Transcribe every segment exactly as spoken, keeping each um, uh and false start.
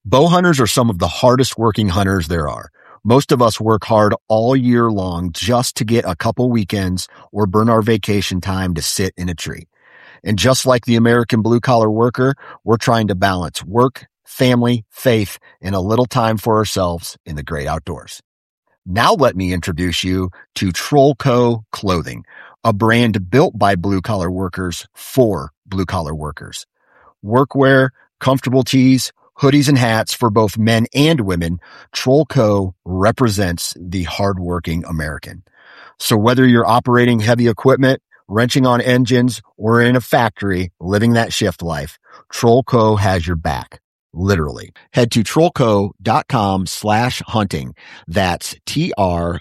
Bow hunters are some of the hardest working hunters there are. Most of us work hard all year long just to get a couple weekends or burn our vacation time to sit in a tree. And just like the American blue-collar worker, we're trying to balance work, family, faith, and a little time for ourselves in the great outdoors. Now let me introduce you to Trollco Clothing, a brand built by blue-collar workers for blue-collar workers. Workwear, comfortable tees, hoodies and hats for both men and women, Trollco represents the hardworking American. So whether you're operating heavy equipment, wrenching on engines, or in a factory living that shift life, Trollco has your back. Literally. Head to trollco.com slash hunting. That's T-R-O-L-L-C-O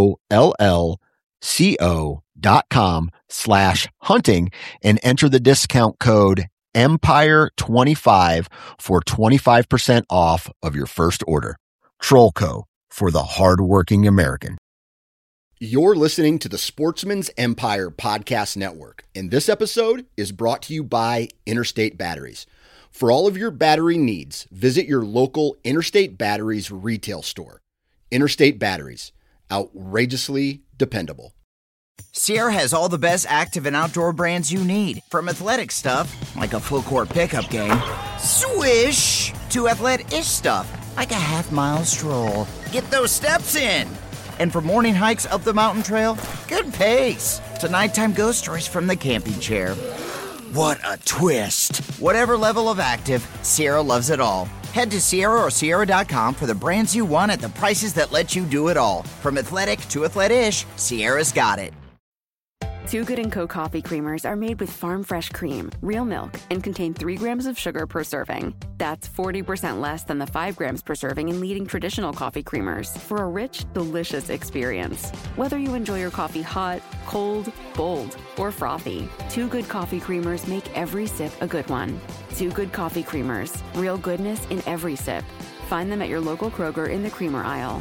dot com slash hunting and enter the discount code Empire twenty-five for twenty-five percent off of your first order. Trollco, for the hardworking American. You're listening to the Sportsman's Empire Podcast Network, and this episode is brought to you by Interstate Batteries. For all of your battery needs, visit your local Interstate Batteries retail store. Interstate Batteries, outrageously dependable. Sierra has all the best active and outdoor brands you need. From athletic stuff, like a full court pickup game, swish, to athletic-ish stuff, like a half-mile stroll. Get those steps in. And for morning hikes up the mountain trail, good pace. To nighttime ghost stories from the camping chair. What a twist. Whatever level of active, Sierra loves it all. Head to Sierra or Sierra dot com for the brands you want at the prices that let you do it all. From athletic to athletic-ish, Sierra's got it. Too Good and Co. coffee creamers are made with farm fresh cream, real milk, and contain three grams of sugar per serving. That's forty percent less than the five grams per serving in leading traditional coffee creamers for a rich, delicious experience. Whether you enjoy your coffee hot, cold, bold, or frothy, Too Good coffee creamers make every sip a good one. Too Good coffee creamers, real goodness in every sip. Find them at your local Kroger in the creamer aisle.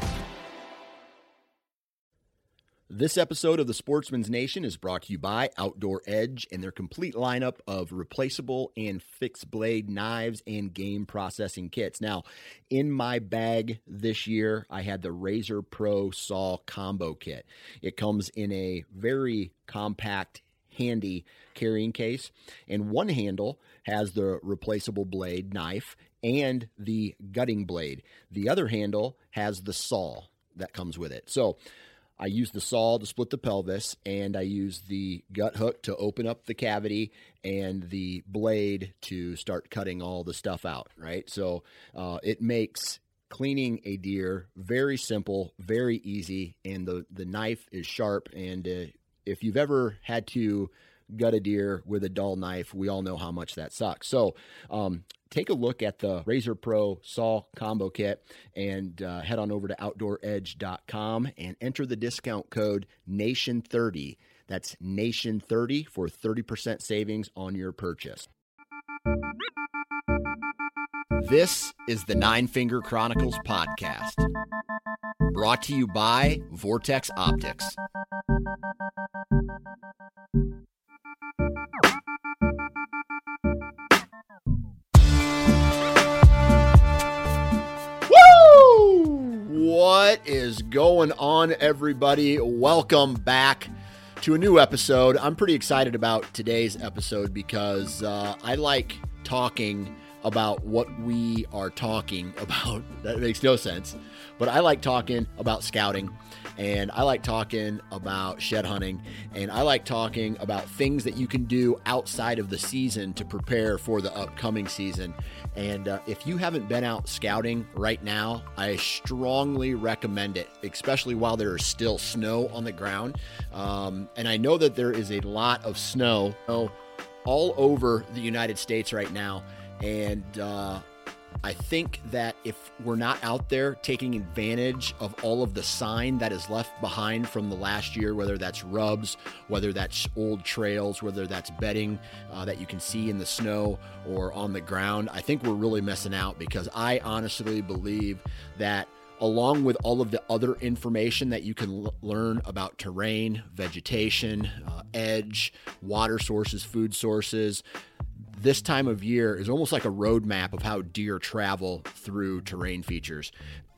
This episode of the Sportsman's Nation is brought to you by Outdoor Edge and their complete lineup of replaceable and fixed blade knives and game processing kits. Now, in my bag this year, I had the Razor Pro Saw Combo Kit. It comes in a very compact, handy carrying case, and one handle has the replaceable blade knife and the gutting blade. The other handle has the saw that comes with it. So I use the saw to split the pelvis, and I use the gut hook to open up the cavity and the blade to start cutting all the stuff out, right? So uh, it makes cleaning a deer very simple, very easy, and the, the knife is sharp. And uh, if you've ever had to gut a deer with a dull knife, we all know how much that sucks. So um, take a look at the Razor Pro Saw Combo Kit and uh, head on over to outdoor edge dot com and enter the discount code nation thirty. That's nation thirty for thirty percent savings on your purchase. This is the Nine Finger Chronicles podcast, brought to you by Vortex Optics. What is going on, everybody? Welcome back to a new episode. I'm pretty excited about today's episode because uh, I like talking about what we are talking about. That makes no sense. But I like talking about scouting, and I like talking about shed hunting, and I like talking about things that you can do outside of the season to prepare for the upcoming season. And uh, if you haven't been out scouting right now, I strongly recommend it, especially while there is still snow on the ground. Um, and I know that there is a lot of snow all over the United States right now. And uh, I think that if we're not out there taking advantage of all of the sign that is left behind from the last year, whether that's rubs, whether that's old trails, whether that's bedding uh, that you can see in the snow or on the ground, I think we're really missing out, because I honestly believe that along with all of the other information that you can l- learn about terrain, vegetation, uh, edge, water sources, food sources, this time of year is almost like a roadmap of how deer travel through terrain features.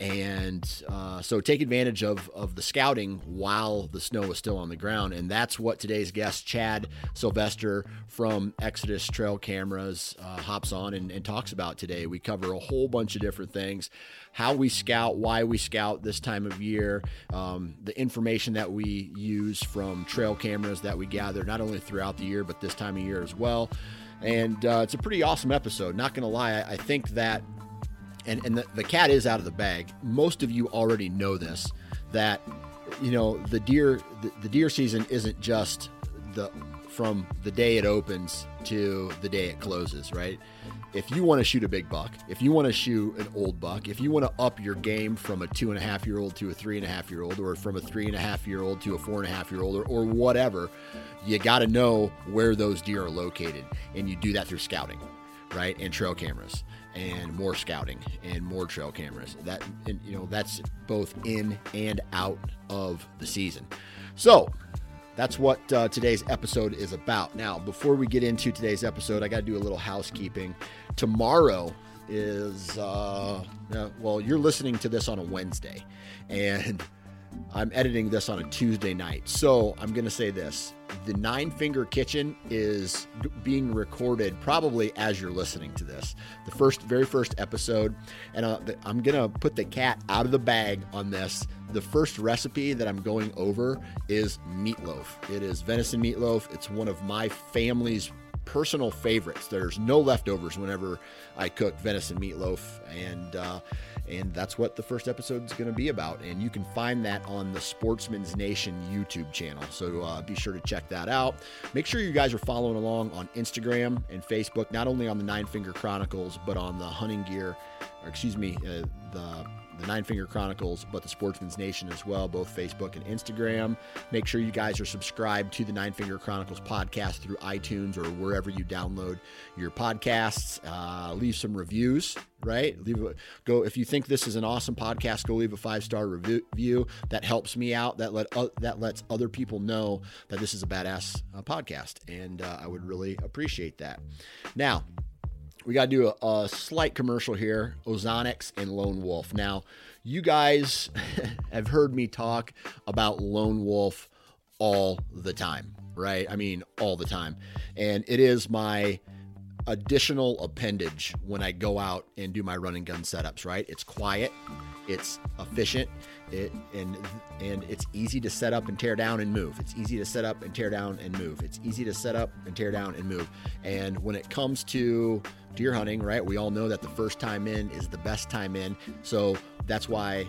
And uh, so take advantage of, of the scouting while the snow is still on the ground. And that's what today's guest, Chad Sylvester from Exodus Trail Cameras, uh, hops on and, and talks about today. We cover a whole bunch of different things, how we scout, why we scout this time of year, um, the information that we use from trail cameras that we gather not only throughout the year, but this time of year as well. And uh, it's a pretty awesome episode. Not going to lie, I, I think that And, and the, the cat is out of the bag. Most of you already know this, that, you know, the deer, the, the deer season isn't just the, from the day it opens to the day it closes, right? If you want to shoot a big buck, if you want to shoot an old buck, if you want to up your game from a two and a half year old to a three and a half year old, or from a three and a half year old to a four and a half year old, or, or whatever, you got to know where those deer are located. And you do that through scouting, right? And trail cameras. And more scouting and more trail cameras. That, and, you know, that's both in and out of the season. So that's what uh, today's episode is about. Now, before we get into today's episode, I got to do a little housekeeping. Tomorrow is, uh, uh, well, you're listening to this on a Wednesday, and I'm editing this on a Tuesday night. So I'm going to say this. The Nine Finger Kitchen is being recorded probably as you're listening to this. The first, very first episode. And uh, I'm going to put the cat out of the bag on this. The first recipe that I'm going over is meatloaf. It is venison meatloaf. It's one of my family's personal favorites. There's no leftovers whenever I cook venison meatloaf, and uh, and that's what the first episode is going to be about. And you can find that on the Sportsman's Nation YouTube channel, so uh, be sure to check that out. Make sure you guys are following along on Instagram and Facebook, not only on the Nine Finger Chronicles, but on the Hunting Gear, or excuse me, uh, the the Nine Finger Chronicles, but the Sportsman's Nation as well, both Facebook and Instagram. Make sure you guys are subscribed to the Nine Finger Chronicles podcast through iTunes or wherever you download your podcasts. Uh, leave some reviews, right? Leave a, go if you think this is an awesome podcast, go leave a five-star review. That helps me out. That let uh, that lets other people know that this is a badass uh, podcast, and uh, I would really appreciate that. Now, we got to do a, a slight commercial here. Ozonics and Lone Wolf. Now, you guys have heard me talk about Lone Wolf all the time, right? I mean, all the time. And it is my additional appendage when I go out and do my run and gun setups, right? It's quiet, it's efficient, it and and it's easy to set up and tear down and move. It's easy to set up and tear down and move. It's easy to set up and tear down and move. And when it comes to deer hunting, right, we all know that the first time in is the best time in. So that's why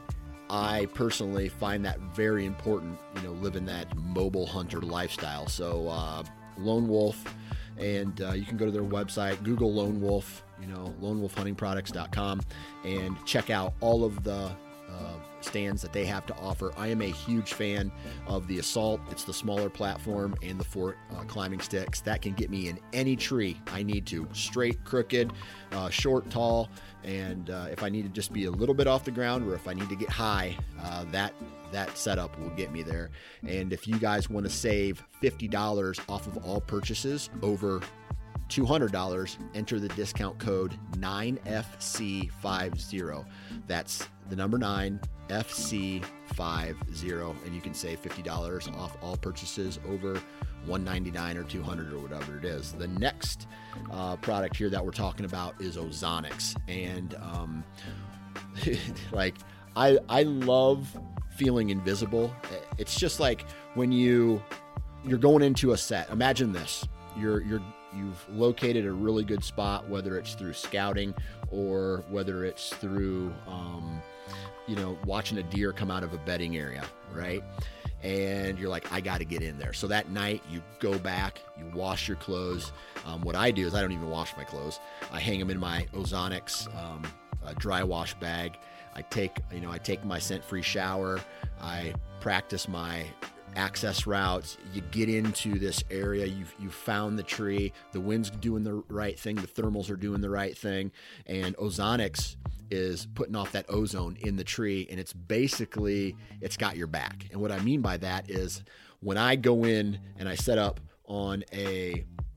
I personally find that very important, you know, living that mobile hunter lifestyle. So uh, Lone Wolf, and uh, you can go to their website, Google Lone Wolf, you know, lone wolf hunting products dot com, and check out all of the uh, stands that they have to offer. I am a huge fan of the Assault. It's the smaller platform, and the Fort uh, climbing sticks that can get me in any tree I need to, straight, crooked, uh, short, tall, and uh, if I need to just be a little bit off the ground, or if I need to get high, uh, that that setup will get me there. And if you guys want to save fifty dollars off of all purchases over two hundred dollars, enter the discount code nine F C fifty. That's the number nine, F C fifty, and you can save fifty dollars off all purchases over one ninety-nine or two hundred or whatever it is. The next uh, product here that we're talking about is Ozonics, and um, like I I love feeling invisible. It's just like when you you're going into a set. Imagine this: you're you're you've located a really good spot, whether it's through scouting or whether it's through um, you know, watching a deer come out of a bedding area, right? And you're like, I got to get in there. So that night you go back, you wash your clothes. Um, what I do is I don't even wash my clothes. I hang them in my Ozonics um, uh, dry wash bag. I take, you know, I take my scent-free shower. I practice my access routes. You get into this area, you've you found the tree, the wind's doing the right thing, the thermals are doing the right thing, and Ozonics is putting off that ozone in the tree, and it's basically, it's got your back. And what I mean by that is when I go in and I set up on a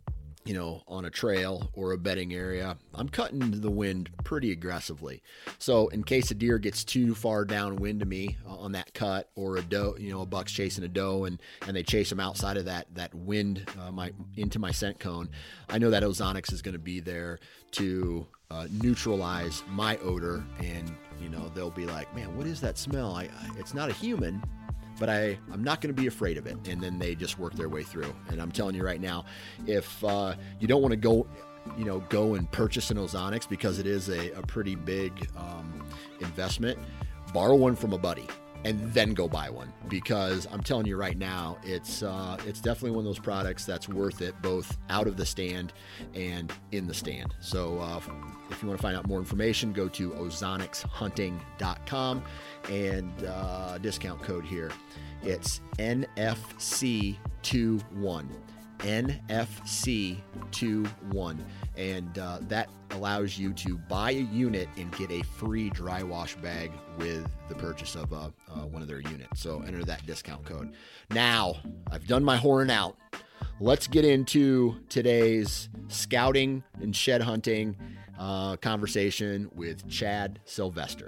you know, on a trail or a bedding area, I'm cutting into the wind pretty aggressively. So in case a deer gets too far downwind to me on that cut, or a doe, you know, a buck's chasing a doe and, and they chase them outside of that, that wind, uh, my, into my scent cone, I know that Ozonics is going to be there to uh, neutralize my odor. And, you know, they'll be like, man, what is that smell? I, I it's not a human, but I, I'm not going to be afraid of it. And then they just work their way through. And I'm telling you right now, if uh, you don't want to go, you know, go and purchase an Ozonics because it is a, a pretty big um, investment, borrow one from a buddy and then go buy one. Because I'm telling you right now, it's uh, it's definitely one of those products that's worth it, both out of the stand and in the stand. So uh, if you want to find out more information, go to ozonics hunting dot com and uh, discount code here. It's N F C twenty-one. N F C twenty-one. And uh, that allows you to buy a unit and get a free dry wash bag with the purchase of uh, uh, one of their units. So enter that discount code. Now, I've done my horn out. Let's get into today's scouting and shed hunting uh, conversation with Chad Sylvester.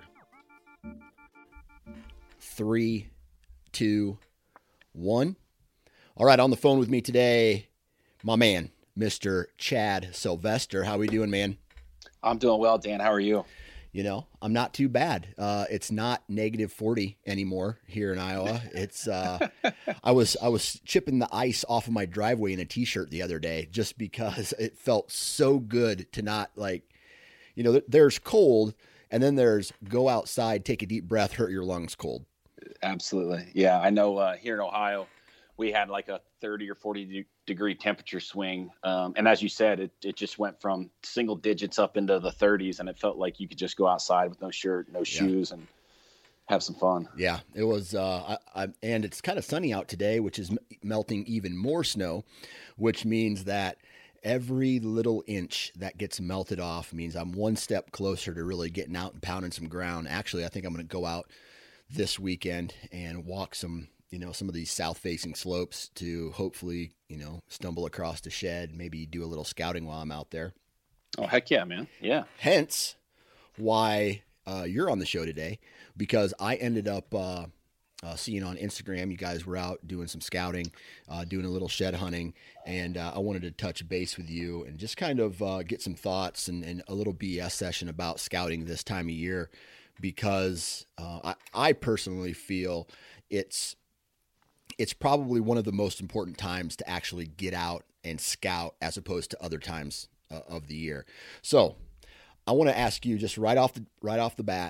Three, two, one. All right, on the phone with me today, my man, Mister Chad Sylvester. How we doing, man? I'm doing well, Dan. How are you? You know, I'm not too bad. Uh, it's not negative forty anymore here in Iowa. It's uh, I was I was chipping the ice off of my driveway in a t-shirt the other day just because it felt so good to not, like, you know, there's cold and then there's go outside, take a deep breath, hurt your lungs cold. Absolutely. Yeah, I know uh, here in Ohio, we had like a thirty or forty degree temperature swing. Um, and as you said, it, it just went from single digits up into the thirties, and it felt like you could just go outside with no shirt, no shoes, yeah, and have some fun. Yeah, it was. Uh, I, I, and it's kind of sunny out today, which is m- melting even more snow, which means that every little inch that gets melted off means I'm one step closer to really getting out and pounding some ground. Actually, I think I'm going to go out this weekend and walk some, you know, some of these south facing slopes to hopefully, you know, stumble across the shed, maybe do a little scouting while I'm out there. Oh, heck yeah, man. Yeah. Hence why uh, you're on the show today, because I ended up uh, uh, seeing on Instagram, you guys were out doing some scouting, uh, doing a little shed hunting. And uh, I wanted to touch base with you and just kind of uh, get some thoughts and, and a little B S session about scouting this time of year. Because uh, I, I personally feel it's it's probably one of the most important times to actually get out and scout as opposed to other times uh, of the year. So I want to ask you just right off the right off the bat,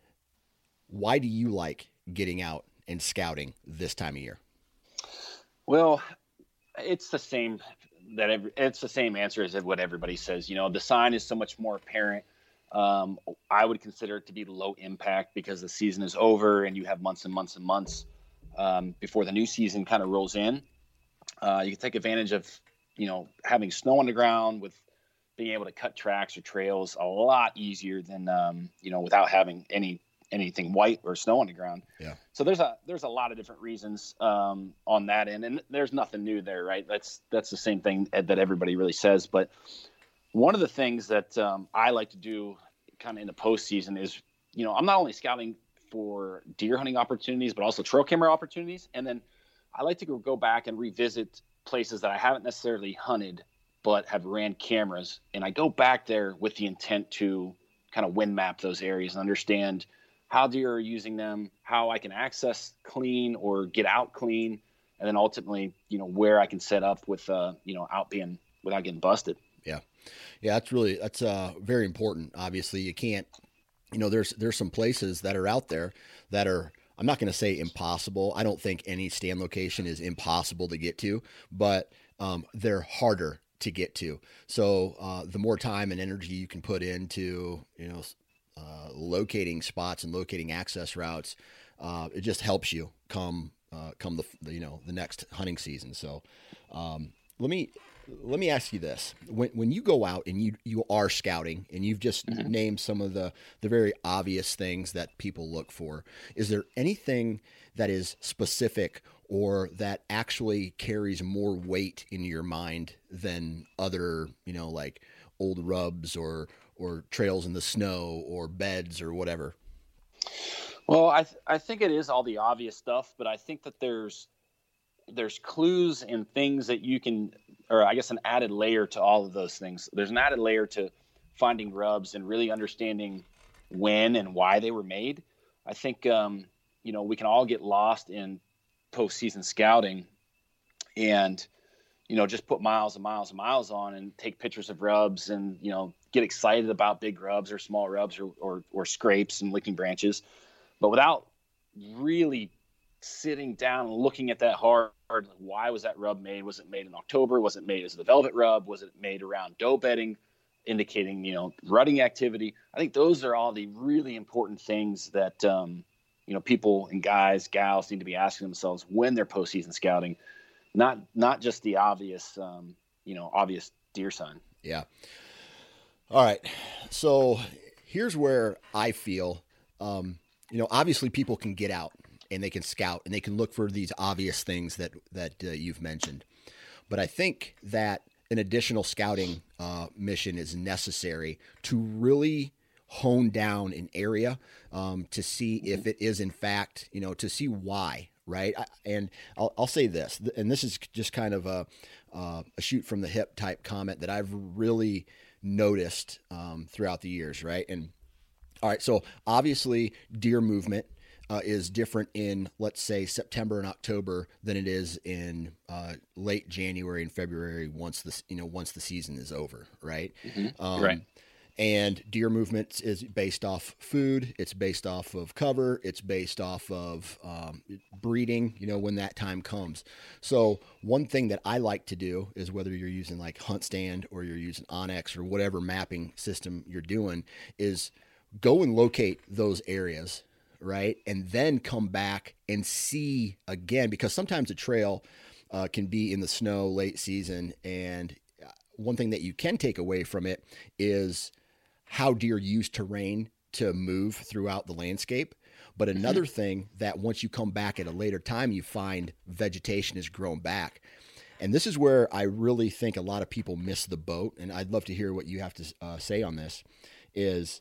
why do you like getting out and scouting this time of year? Well, it's the same that every, it's the same answer as what everybody says. You know, the sign is so much more apparent. Um, I would consider it to be low impact because the season is over and you have months and months and months um, before the new season kind of rolls in. Uh, you can take advantage of, you know, having snow on the ground with being able to cut tracks or trails a lot easier than, um, you know, without having any anything white or snow on the ground. Yeah. So there's a there's a lot of different reasons um, on that end, and there's nothing new there, right? That's that's the same thing that everybody really says, but one of the things that um, I like to do kind of in the postseason is, you know, I'm not only scouting for deer hunting opportunities, but also trail camera opportunities. And then I like to go, go back and revisit places that I haven't necessarily hunted, but have ran cameras. And I go back there with the intent to kind of wind map those areas and understand how deer are using them, how I can access clean or get out clean. And then ultimately, you know, where I can set up with, uh, you know, out being without getting busted. Yeah. Yeah, that's really, that's uh, very important. Obviously, you can't, you know, there's there's some places that are out there that are, I'm not going to say impossible. I don't think any stand location is impossible to get to, but um, they're harder to get to. So uh, the more time and energy you can put into, you know, uh, locating spots and locating access routes, uh, it just helps you come, uh, come the, the, you know, the next hunting season. So um, let me, let me ask you this. When when you go out and you, you are scouting and you've just mm-hmm. named some of the, the very obvious things that people look for, is there anything that is specific or that actually carries more weight in your mind than other, you know, like old rubs or or trails in the snow or beds or whatever? Well, I th- I think it is all the obvious stuff, but I think that there's there's clues and things that you can, or I guess an added layer to all of those things. There's an added layer to finding rubs and really understanding when and why they were made. I think, um, you know, we can all get lost in postseason scouting and, you know, just put miles and miles and miles on and take pictures of rubs and, you know, get excited about big rubs or small rubs or, or, or scrapes and licking branches. But without really sitting down and looking at that hard, why was that rub made? Was it made in October? Was it made as a velvet rub? Was it made around doe bedding, indicating, you know, rutting activity? I think those are all the really important things that, um, you know, people and guys, gals need to be asking themselves when they're postseason scouting, not not just the obvious, um, you know, obvious deer sign. Yeah. All right. So here's where I feel, um, you know, obviously people can get out and they can scout and they can look for these obvious things that, that uh, you've mentioned. But I think that an additional scouting uh, mission is necessary to really hone down an area um, to see if it is in fact, you know, to see why, right? I, and I'll, I'll say this, and this is just kind of a, uh, a shoot from the hip type comment that I've really noticed um, throughout the years, right? And all right, so obviously deer movement uh, is different in, let's say, September and October than it is in uh, late January and February once the, you know, once the season is over, right? Mm-hmm. Um, right. And deer movement is based off food. It's based off of cover. It's based off of um, breeding, you know, when that time comes. So one thing that I like to do is, whether you're using like Hunt Stand or you're using Onyx or whatever mapping system you're doing, is go and locate those areas, right? And then come back and see again, because sometimes a trail uh, can be in the snow late season. And one thing that you can take away from it is how deer use terrain to move throughout the landscape. But another mm-hmm. thing that once you come back at a later time, you find vegetation has grown back. And this is where I really think a lot of people miss the boat. And I'd love to hear what you have to uh, say on this. Is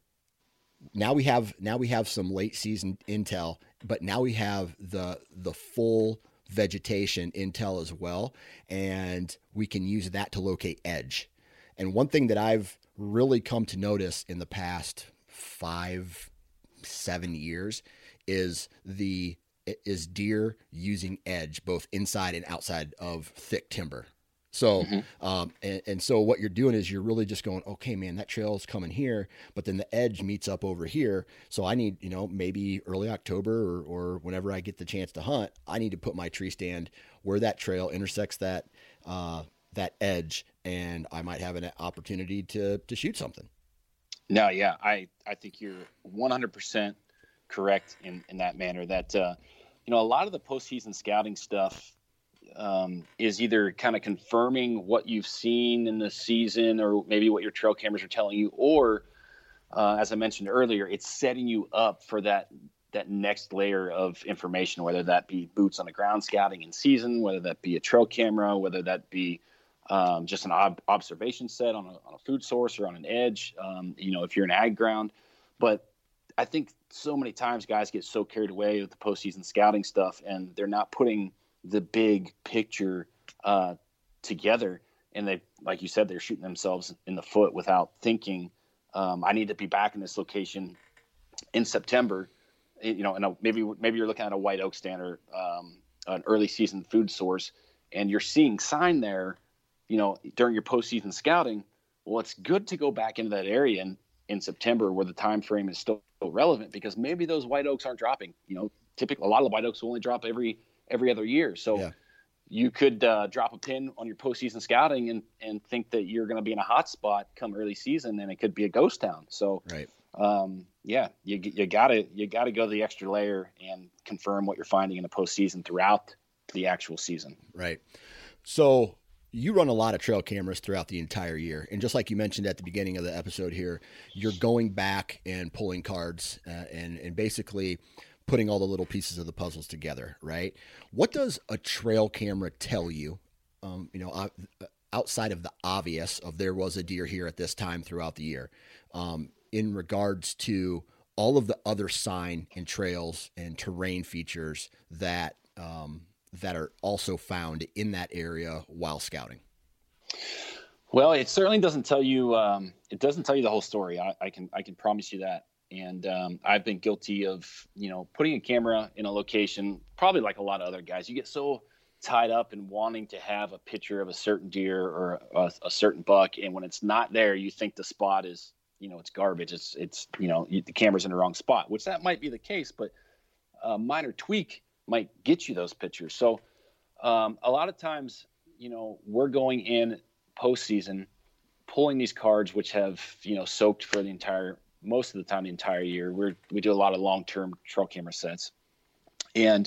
now we have, now we have some late season intel, but now we have the, the full vegetation intel as well. And we can use that to locate edge. And one thing that I've really come to notice in the past five, seven years is the, is deer using edge, both inside and outside of thick timber. So, mm-hmm. um, and, and so what you're doing is you're really just going, okay, man, that trail is coming here, but then the edge meets up over here. So I need, you know, maybe early October or, or whenever I get the chance to hunt, I need to put my tree stand where that trail intersects that, uh, that edge, and I might have an opportunity to, to shoot something. No, yeah, I, I think you're one hundred percent correct in, in that manner. That, uh, you know, a lot of the postseason scouting stuff, um, is either kind of confirming what you've seen in the season or maybe what your trail cameras are telling you, or uh, as I mentioned earlier, it's setting you up for that that next layer of information, whether that be boots on the ground scouting in season, whether that be a trail camera, whether that be um, just an ob- observation set on a, on a food source or on an edge, um, you know, if you're in ag ground. But I think so many times guys get so carried away with the postseason scouting stuff, and they're not putting the big picture uh, together. And they, like you said, they're shooting themselves in the foot without thinking, um, I need to be back in this location in September. You know, and a, maybe, maybe you're looking at a white oak stand or um, an early season food source, and you're seeing sign there, you know, during your postseason scouting. Well, it's good to go back into that area in, in September where the time frame is still relevant, because maybe those white oaks aren't dropping. You know, typically a lot of the white oaks will only drop every every other year. So yeah. you could uh, drop a pin on your postseason scouting and, and think that you're going to be in a hot spot come early season, and it could be a ghost town. So right. um, yeah, you you gotta you gotta go the extra layer and confirm what you're finding in the postseason throughout the actual season. Right. So you run a lot of trail cameras throughout the entire year. And just like you mentioned at the beginning of the episode here, you're going back and pulling cards uh, and, and basically putting all the little pieces of the puzzles together, right? What does a trail camera tell you, um, you know, uh, outside of the obvious of there was a deer here at this time throughout the year, um, in regards to all of the other sign and trails and terrain features that, um, that are also found in that area while scouting? Well, it certainly doesn't tell you, um, it doesn't tell you the whole story. I, I can, I can promise you that. And, um, I've been guilty of, you know, putting a camera in a location, probably like a lot of other guys. You get so tied up in wanting to have a picture of a certain deer or a, a certain buck. And when it's not there, you think the spot is, you know, it's garbage. It's, it's, you know, the camera's in the wrong spot, which that might be the case, but a minor tweak might get you those pictures. So, um, a lot of times, you know, we're going in postseason, pulling these cards, which have, you know, soaked for the entire, most of the time, the entire year. We're, we do a lot of long-term trail camera sets. And,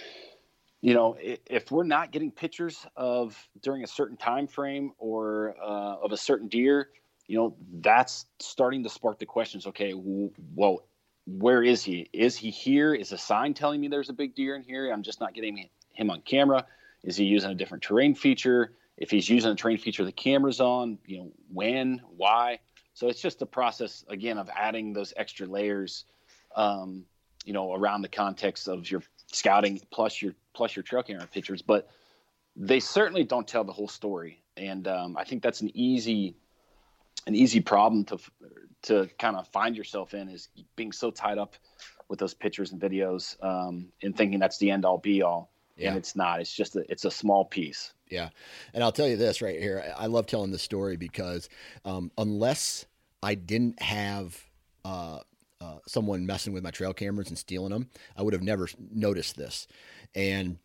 you know, if we're not getting pictures of during a certain time frame or uh, of a certain deer, you know, that's starting to spark the questions. Okay, well, where is he? Is he here? Is a sign telling me there's a big deer in here? I'm just not getting him on camera. Is he using a different terrain feature? If he's using a terrain feature the camera's on, you know, when, why? So it's just a process, again, of adding those extra layers, um, you know, around the context of your scouting plus your plus your trail camera pictures. But they certainly don't tell the whole story. And um, I think that's an easy an easy problem to to kind of find yourself in, is being so tied up with those pictures and videos um, and thinking that's the end all be all. Yeah. And it's not. It's just a, it's a small piece. Yeah. And I'll tell you this right here. I love telling this story because um, unless I didn't have uh, uh, someone messing with my trail cameras and stealing them, I would have never noticed this. And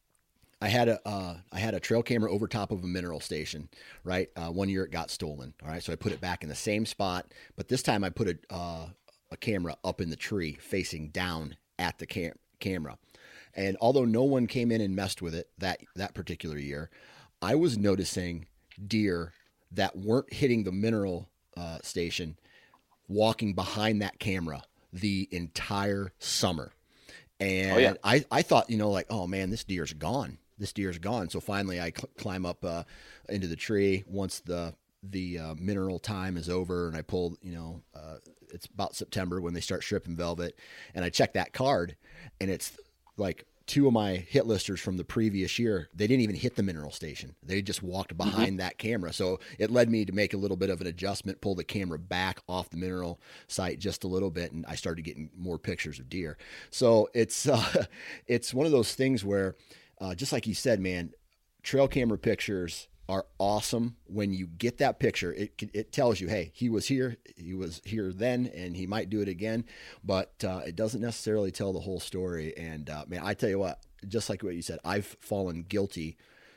I had a uh, I had a trail camera over top of a mineral station, right? Uh, one year it got stolen. All right, so I put it back in the same spot, but this time I put a uh, a camera up in the tree facing down at the cam- camera. And although no one came in and messed with it that that particular year, I was noticing deer that weren't hitting the mineral uh, station walking behind that camera the entire summer. And oh, yeah. I, I thought, you know, like, oh man, this deer's gone. This deer's gone. So finally I cl- climb up uh, into the tree once the the uh, mineral time is over, and I pull, you know, uh, it's about September when they start stripping velvet, and I check that card, and it's like two of my hit listers from the previous year. They didn't even hit the mineral station. They just walked behind mm-hmm. that camera. So it led me to make a little bit of an adjustment, pull the camera back off the mineral site just a little bit, and I started getting more pictures of deer. So it's uh, it's one of those things where, uh, just like you said, man, trail camera pictures are awesome. When you get that picture, it it tells you, hey, he was here, he was here then, and he might do it again, but uh, it doesn't necessarily tell the whole story. And uh, man, I tell you what, just like what you said, I've fallen guilty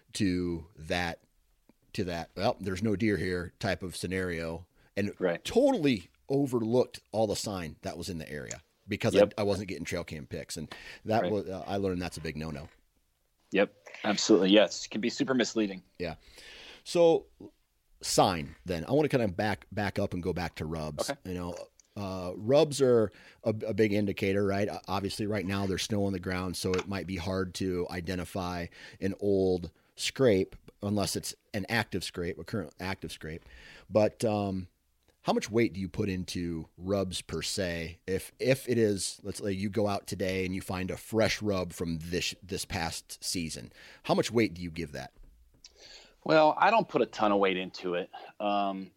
to that, to that, well, there's no deer here type of scenario, and right. totally overlooked all the sign that was in the area because yep. I, I wasn't getting trail cam pics. And that right. was, uh, I learned that's a big no-no. Yep, absolutely. Yes, it can be super misleading. Yeah. So, sign. Then I want to kind of back back up and go back to rubs. Okay. You know, uh, rubs are a, a big indicator, right? Obviously, right now there's snow on the ground, so it might be hard to identify an old scrape unless it's an active scrape, a current active scrape. But um, how much weight do you put into rubs per se? If if it is, let's say you go out today and you find a fresh rub from this this past season, how much weight do you give that? Well, I don't put a ton of weight into it, um,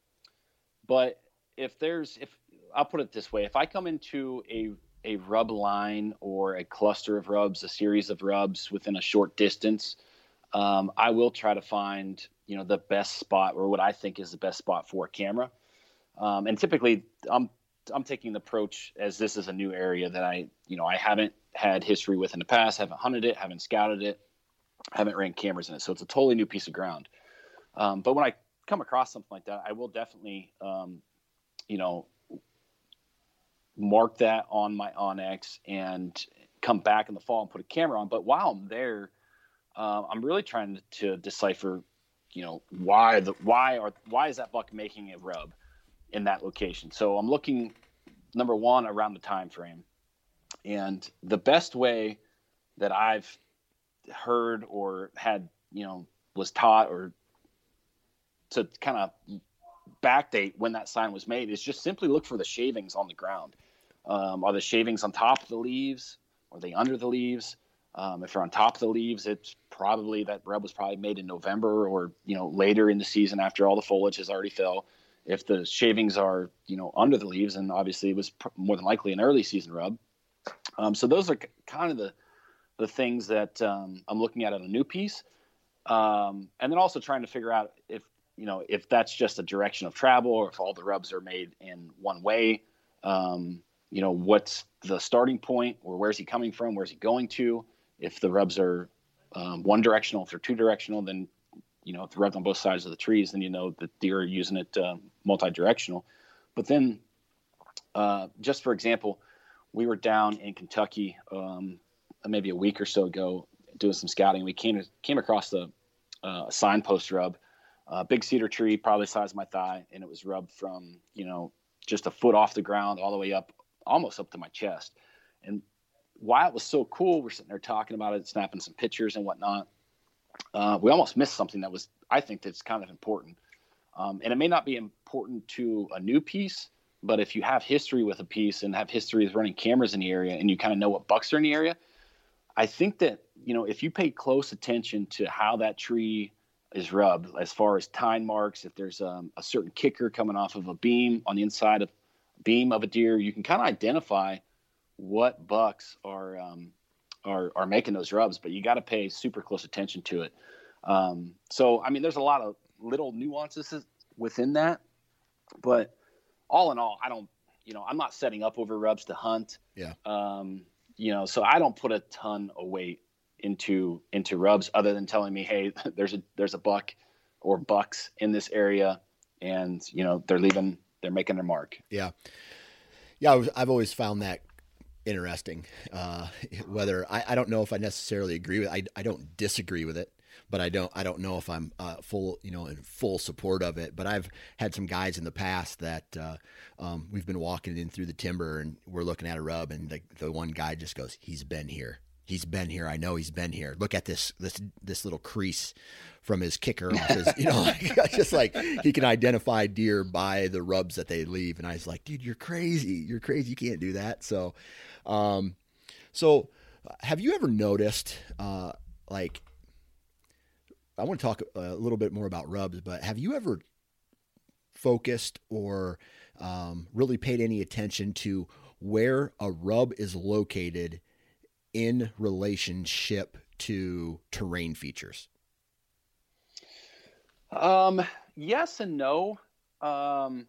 but if there's, if I'll put it this way, if I come into a a rub line or a cluster of rubs, a series of rubs within a short distance, um, I will try to find, you know, the best spot, or what I think is the best spot for a camera. Um, and typically I'm, I'm taking the approach as this is a new area that I, you know, I haven't had history with in the past, haven't hunted it, haven't scouted it, haven't ran cameras in it. So it's a totally new piece of ground. Um, but when I come across something like that, I will definitely, um, you know, mark that on my Onyx and come back in the fall and put a camera on. But while I'm there, uh, I'm really trying to, to decipher, you know, why the why are why is that buck making a rub in that location? So I'm looking, number one, around the time frame, and the best way that I've heard or had, you know, was taught or to kind of backdate when that sign was made is just simply look for the shavings on the ground. Um, are the shavings on top of the leaves? Are they under the leaves? Um, if they're on top of the leaves, it's probably that rub was probably made in November or, you know, later in the season after all the foliage has already fell. If the shavings are, you know, under the leaves, and obviously it was pr- more than likely an early season rub. Um, so those are c- kind of the, the things that um, I'm looking at on a new piece. Um, and then also trying to figure out if, you know, if that's just a direction of travel or if all the rubs are made in one way. Um, you know, what's the starting point, or where's he coming from? Where's he going to? If the rubs are um, one directional, if they're two directional, then, you know, if they're rubbed on both sides of the trees, then you know the deer are using it uh, multi-directional. But then uh, just for example, we were down in Kentucky um, maybe a week or so ago doing some scouting. We came, came across the uh, signpost rub, a big cedar tree, probably the size of my thigh. And it was rubbed from, you know, just a foot off the ground all the way up, almost up to my chest. And while it was so cool, we're sitting there talking about it, snapping some pictures and whatnot. Uh, we almost missed something that was, I think that's kind of important. Um, and it may not be important to a new piece, but if you have history with a piece and have history with running cameras in the area and you kind of know what bucks are in the area, I think that, you know, if you pay close attention to how that tree is rubbed, as far as tine marks, if there's um, a certain kicker coming off of a beam on the inside of beam of a deer, you can kind of identify what bucks are um, are are making those rubs, but you got to pay super close attention to it. Um, so, I mean, there's a lot of little nuances within that, but all in all, I don't, you know, I'm not setting up over rubs to hunt. Yeah. Um, you know, so I don't put a ton of weight into into rubs other than telling me, hey, there's a there's a buck or bucks in this area, and you know they're leaving, they're making their mark. Yeah, yeah. I was, I've always found that interesting. Uh, whether I, I don't know if I necessarily agree with, I I don't disagree with it, but I don't I don't know if I'm uh, full you know in full support of it. But I've had some guys in the past that uh, um, we've been walking in through the timber and we're looking at a rub, and the, the one guy just goes, "He's been here. He's been here. I know he's been here. Look at this, this, this little crease from his kicker off his, you know, just like he can identify deer by the rubs that they leave." And I was like, dude, you're crazy. You're crazy. You can't do that. So, um, so have you ever noticed, uh, like, I want to talk a little bit more about rubs, but have you ever focused or, um, really paid any attention to where a rub is located in relationship to terrain features? Um, yes and no. Um,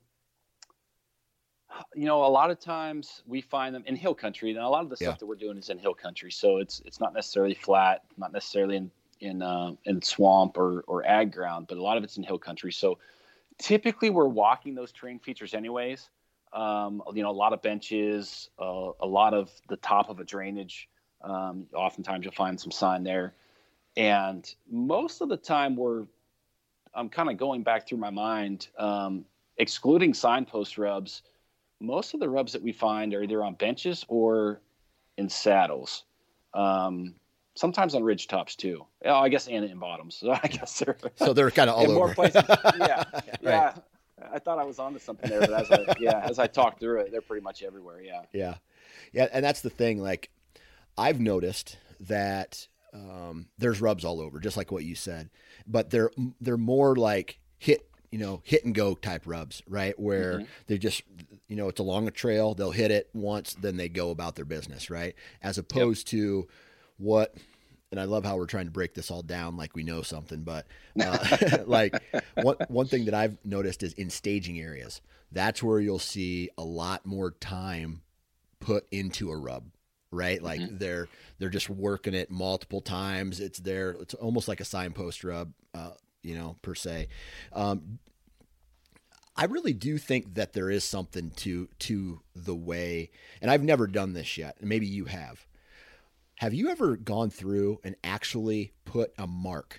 you know, a lot of times we find them in hill country, and a lot of the Yeah. stuff that we're doing is in hill country. So it's, it's not necessarily flat, not necessarily in, in, uh, in swamp or, or ag ground, but a lot of it's in hill country. So typically we're walking those terrain features anyways. Um, you know, a lot of benches, uh, a lot of the top of a drainage. Um, oftentimes you'll find some sign there, and most of the time we're, I'm kind of going back through my mind, um, excluding signpost rubs. Most of the rubs that we find are either on benches or in saddles. Um, sometimes on ridge tops too. Oh, I guess, and in bottoms. So I guess they're, So they're kind of all in over. more places. Yeah. Yeah. Right. I thought I was onto something there, but as I, yeah, as I talked through it, they're pretty much everywhere. Yeah. Yeah. Yeah. And that's the thing. Like, I've noticed that um, there's rubs all over, just like what you said, but they're they're more like hit, you know, hit and go type rubs, right? Where mm-hmm. they just, you know, it's along a trail, they'll hit it once, then they go about their business, right? As opposed yep. to what, and I love how we're trying to break this all down like we know something, but uh, like one one thing that I've noticed is in staging areas, that's where you'll see a lot more time put into a rub. Right. Like mm-hmm. they're, they're just working it multiple times. It's there. It's almost like a signpost rub, uh, you know, per se. Um, I really do think that there is something to, to the way, and I've never done this yet. And maybe you have. Have you ever gone through and actually put a mark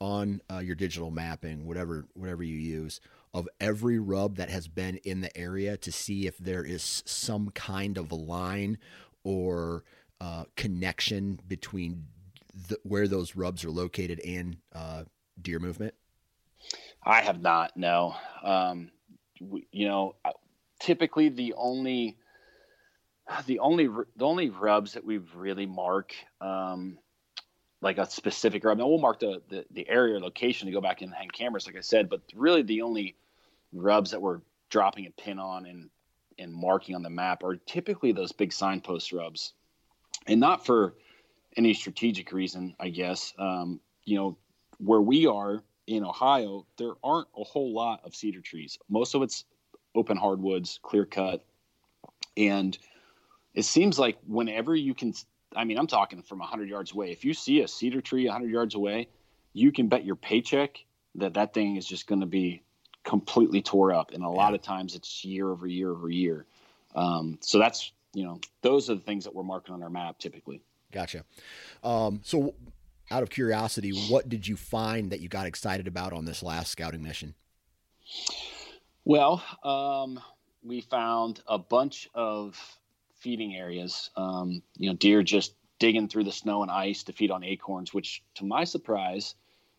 on uh, your digital mapping, whatever whatever you use, of every rub that has been in the area to see if there is some kind of a line or uh, connection between the, where those rubs are located and uh, deer movement? I have not, no. Um, we, you know, typically the only the only the only rubs that we really mark, um, like a specific rub, and we'll mark the, the the area or location to go back and hang cameras, like I said, but really the only rubs that we're dropping a pin on and and marking on the map are typically those big signpost rubs, and not for any strategic reason, I guess. Um, you know, where we are in Ohio, there aren't a whole lot of cedar trees. Most of it's open hardwoods, clear cut. And it seems like whenever you can, I mean, I'm talking from one hundred yards away. If you see a cedar tree one hundred yards away, you can bet your paycheck that that thing is just going to be completely tore up. And a lot of times it's year over year over year. Um, so that's, you know, those are the things that we're marking on our map typically. Gotcha. Um, so out of curiosity, what did you find that you got excited about on this last scouting mission? Well, um, we found a bunch of feeding areas, um, you know, deer just digging through the snow and ice to feed on acorns, which to my surprise,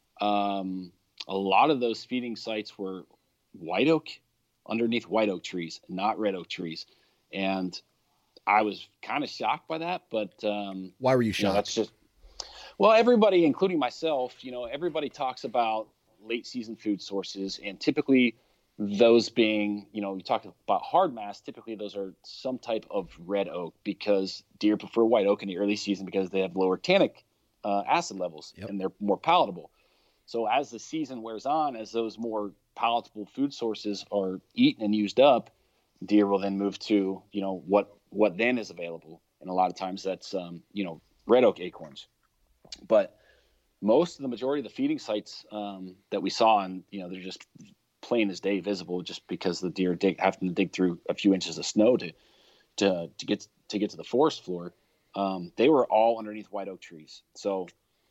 um, a lot of those feeding sites were white oak, underneath white oak trees, not red oak trees. And I was kind of shocked by that, but um, why were you shocked? You know, that's just, well, everybody, including myself, you know, everybody talks about late season food sources, and typically those being, you know, you talk about hard mass, typically those are some type of red oak, because deer prefer white oak in the early season because they have lower tannic uh, acid levels, yep. and they're more palatable. So as the season wears on, as those more palatable food sources are eaten and used up, deer will then move to, you know, what, what then is available. And a lot of times that's, um, you know, red oak acorns. But most of the majority of the feeding sites um, that we saw, and, you know, they're just plain as day visible just because the deer dig, having to dig through a few inches of snow to, to, to get, to get to the forest floor. Um, they were all underneath white oak trees. So,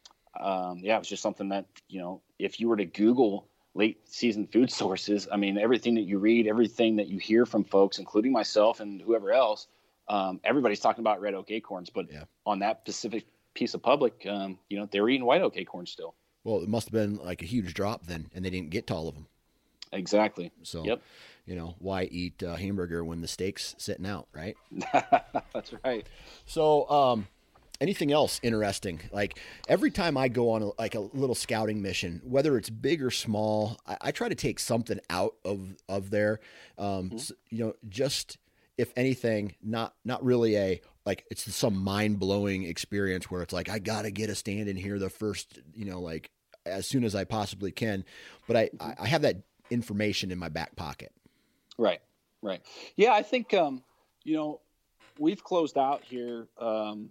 um, yeah, it was just something that, you know, if you were to Google late season food sources, I mean, everything that you read, everything that you hear from folks, including myself and whoever else, um, everybody's talking about red oak acorns, but yeah. on that specific piece of public, um, you know, they were eating white oak acorns still. Well, it must have been like a huge drop then, and they didn't get to all of them. Exactly. So, yep. you know, why eat a hamburger when the steak's sitting out, right? That's right. So, um, anything else interesting? Like every time I go on a, like a little scouting mission, whether it's big or small, I, I try to take something out of, of there. Um, mm-hmm. so, you know, just if anything, not, not really a, like it's some mind blowing experience where it's like, I got to get a stand in here the first, you know, like as soon as I possibly can. But I, mm-hmm. I have that information in my back pocket. Right. Right. Yeah. I think, um, you know, we've closed out here, um,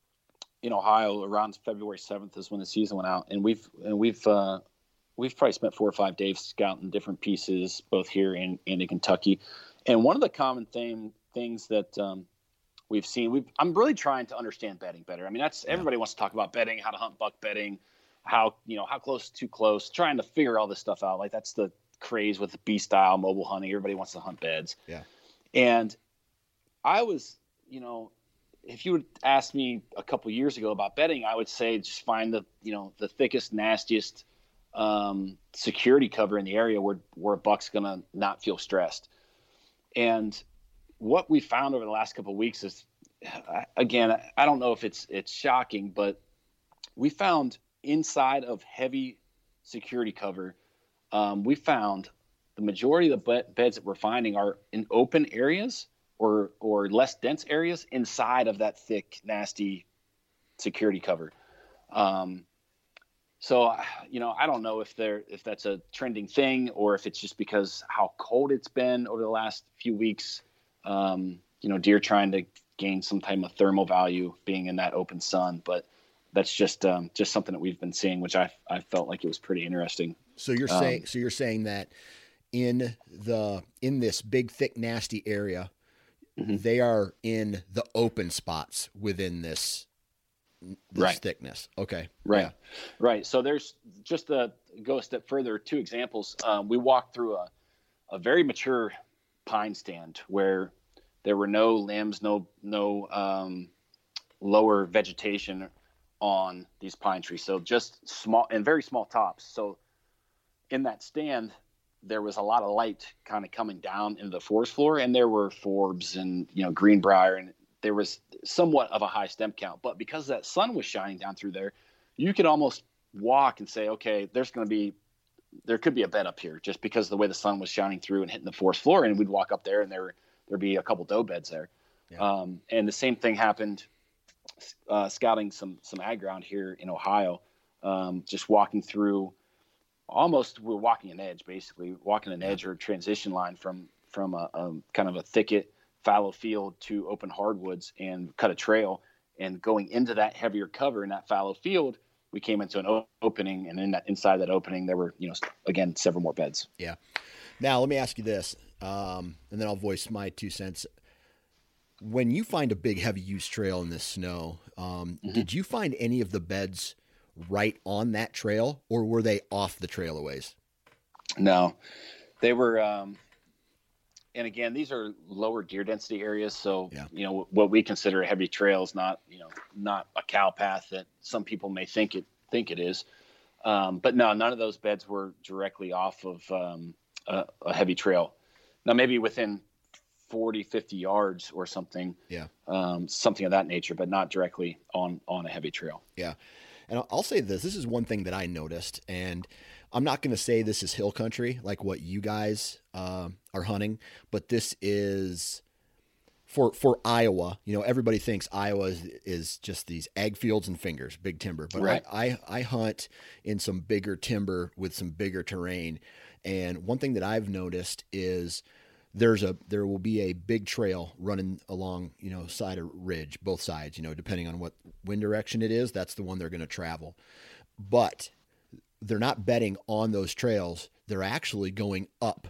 in Ohio around February seventh is when the season went out. And we've, and we've, uh, we've probably spent four or five days scouting different pieces, both here and, and in Kentucky. And one of the common thing, things that, um, we've seen, we've, I'm really trying to understand bedding better. I mean, that's, yeah. everybody wants to talk about bedding, how to hunt buck bedding, how, you know, how close, too close, trying to figure all this stuff out. Like that's the craze with the B style mobile hunting. Everybody wants to hunt beds. Yeah. And I was, you know, if you would ask me a couple years ago about bedding, I would say just find the, you know, the thickest, nastiest um, security cover in the area where, where a buck's going to not feel stressed. And what we found over the last couple of weeks is, again, I don't know if it's, it's shocking, but we found inside of heavy security cover, um, we found the majority of the beds that we're finding are in open areas or or less dense areas inside of that thick, nasty security cover. Um, so, you know, I don't know if they're if that's a trending thing or if it's just because how cold it's been over the last few weeks. Um, you know, deer trying to gain some type of thermal value being in that open sun, but that's just um, just something that we've been seeing, which I I felt like it was pretty interesting. So you're um, saying so you're saying that in the in this big, thick, nasty area, mm-hmm. they are in the open spots within this this right. thickness. Okay. Right. Yeah. Right. So there's just to go a step further, two examples. Um, we walked through a, a very mature pine stand where there were no limbs, no, no um, lower vegetation on these pine trees. So just small and very small tops. So in that stand, there was a lot of light kind of coming down into the forest floor, and there were forbs and, you know, greenbrier, and there was somewhat of a high stem count. But because that sun was shining down through there, you could almost walk and say, okay, there's going to be, there could be a bed up here just because of the way the sun was shining through and hitting the forest floor. And we'd walk up there and there, there'd be a couple doe beds there. Yeah. Um, and the same thing happened uh, scouting some, some ag ground here in Ohio, um, just walking through almost, we're walking an edge, basically walking an edge or a transition line from, from a, a kind of a thicket, fallow field to open hardwoods, and cut a trail. And going into that heavier cover in that fallow field, we came into an o- opening, and in that, inside that opening, there were, you know, again, several more beds. Yeah. Now let me ask you this, um, and then I'll voice my two cents. When you find a big heavy use trail in this snow, um, mm-hmm. did you find any of the beds right on that trail, or were they off the trail a ways? No, they were, um, and again, these are lower deer density areas. So, yeah. you know, what we consider a heavy trail is not, you know, not a cow path that some people may think it, think it is. Um, but no, none of those beds were directly off of um, a, a heavy trail. Now, maybe within forty, fifty yards or something, yeah, um, something of that nature, but not directly on, on a heavy trail. Yeah. And I'll say this, this is one thing that I noticed, and I'm not going to say this is hill country like what you guys uh, are hunting, but this is for for Iowa. You know, everybody thinks Iowa is, is just these ag fields and fingers, big timber. But right. I, I I hunt in some bigger timber with some bigger terrain, and one thing that I've noticed is there's a there will be a big trail running along, you know, side of ridge, both sides. You know, depending on what wind direction it is, that's the one they're going to travel. But they're not bedding on those trails. They're actually going up,